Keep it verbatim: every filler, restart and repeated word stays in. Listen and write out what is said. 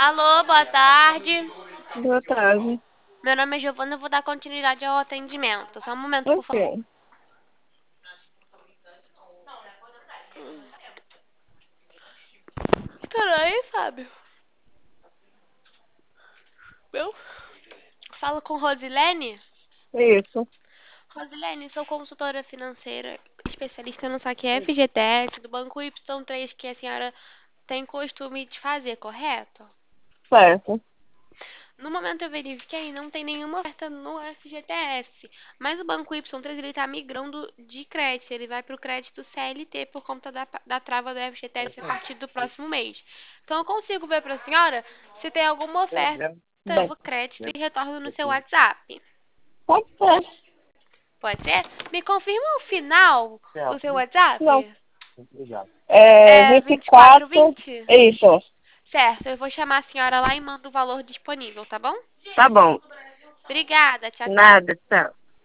Alô, boa tarde. Boa tarde. Meu nome é Giovana, eu vou dar continuidade ao atendimento. Só um momento, por favor. Ok. Peraí, Fábio. Meu? Fala com Rosilene? Isso. Rosilene, sou consultora financeira, especialista no saque F G T S do Banco Y três que a senhora tem costume de fazer, correto? Certo. No momento eu verifiquei, não tem nenhuma oferta no F G T S, mas o Banco Y três ele está migrando de crédito, ele vai para o crédito C L T por conta da, da trava do F G T S a partir do próximo mês. Então eu consigo ver para a senhora se tem alguma oferta Bem, no crédito e retorno no seu WhatsApp. pode ser. Pode ser? Me confirma o final do seu Não. WhatsApp? É É vinte e vinte e quatro quatro. vinte? Isso. Certo, eu vou chamar a senhora lá e mando o valor disponível, tá bom? Tá bom. Obrigada, tchau, tchau. Nada, tchau.